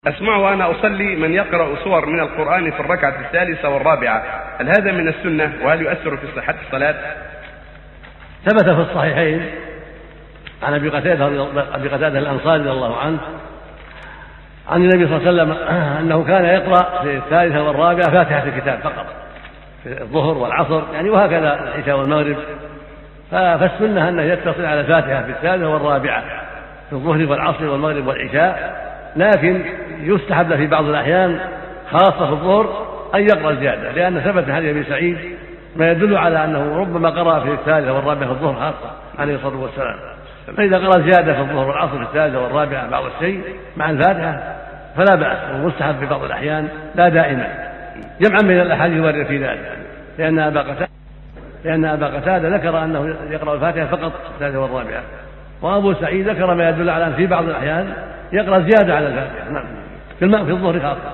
أسمع وأنا أصلي من يقرأ سور من القرآن في الركعة الثالثة والرابعة، هل هذا من السنة وهل يؤثر في صحة الصلاة؟ ثبت في الصحيحين عن أبي قتادة الأنصاري رضي الله عنه عن النبي صلى الله عليه وسلم أنه كان يقرأ في الثالثة والرابعة فاتحة الكتاب فقط في الظهر والعصر يعني، وهكذا العشاء والمغرب. فالسنة أنه يتصل على الفاتحة في الثالثة والرابعة في الظهر والعصر والمغرب والعشاء، لكن يستحب في بعض الأحيان خاصة في الظهر أن يقرأ زيادة، لأن ثبت في حديث أبي سعيد ما يدل على أنه ربما قرأ في الثالثة والرابعة في الظهر خاصة عليه الصلاة والسلام. فإذا قرأ زيادة في الظهر والعصر في الثالثة والرابعة بعض الشيء مع الفاتحة فلا بأس، ومستحب في بعض الأحيان لا دائما، جمعا من الأحاديث الواردة في ذلك، لأن أبا قتادة ذكر أنه يقرأ الفاتحة فقط في الثالثة والرابعة، وأبو سعيد ذكر ما يدل على أن في بعض الأحيان يقرأ زيادة على الفاتحة في الظهر خاصة.